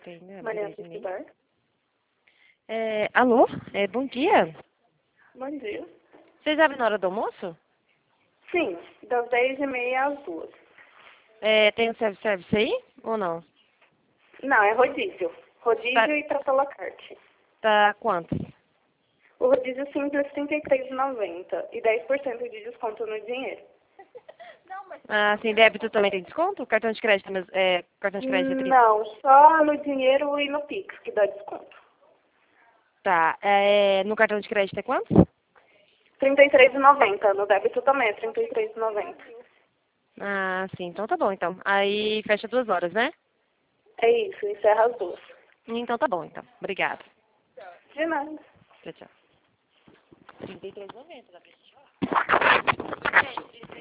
Tem, né? Maria 10h30. Bar. Alô? Bom dia. Bom dia. Vocês abrem na hora do almoço? Sim, das 10h30 às 2. Tem o self-service aí ou não? Não, é rodízio. Rodízio Tá, e trato à la carte. tá quanto? O rodízio simples R$ 33,90 e 10% de desconto no dinheiro. Ah, sim, débito também tem desconto? Cartão de crédito, cartão de crédito é 30. Não, só no dinheiro e no Pix que dá desconto. Tá, no cartão de crédito é quanto? R$ 33,90. No débito também é R$ 33,90. Ah, sim, então tá bom, então. Aí fecha 2 horas, né? É isso, encerra as 2. Então tá bom, então. Obrigada. De nada. Tchau, tchau. 33,90, dá pra gente falar.